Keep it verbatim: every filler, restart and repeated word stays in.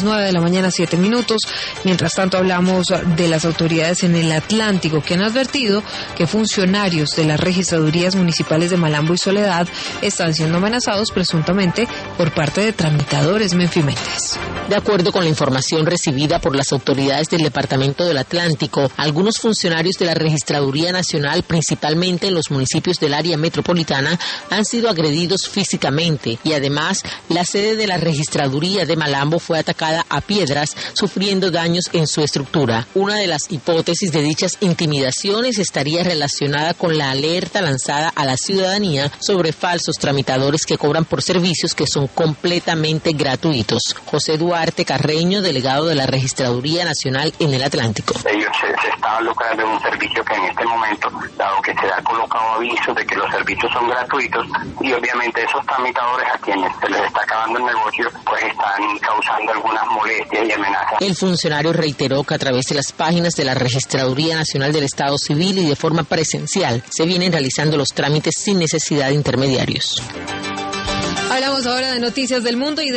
nueve de la mañana, siete minutos. Mientras tanto, hablamos de las autoridades en el Atlántico que han advertido que funcionarios de las registradurías municipales de Malambo y Soledad están siendo amenazados presuntamente por parte de tramitadores. Menfi Méndez. De acuerdo con la información recibida por las autoridades del Departamento del Atlántico, algunos funcionarios de la Registraduría Nacional, principalmente en los municipios del área metropolitana, han sido agredidos físicamente y además la sede de la Registraduría de Malambo fue atacada a piedras, sufriendo daños en su estructura. Una de las hipótesis de dichas intimidaciones estaría relacionada con la alerta lanzada a la ciudadanía sobre falsos tramitadores que cobran por servicios que son completamente gratuitos. José Duarte Carreño, delegado de la Registraduría Nacional en el Atlántico. Ellos se, se estaban lucrando en un servicio que en este momento, dado que se ha colocado aviso de que los servicios son gratuitos, y obviamente esos tramitadores a quienes se les está acabando el negocio, pues están causando algunas molestias y amenazas. El funcionario reiteró que a través de las páginas de la Registraduría Nacional del Estado Civil y de forma presencial se vienen realizando los trámites sin necesidad de intermediarios. Hablamos ahora de noticias del mundo y de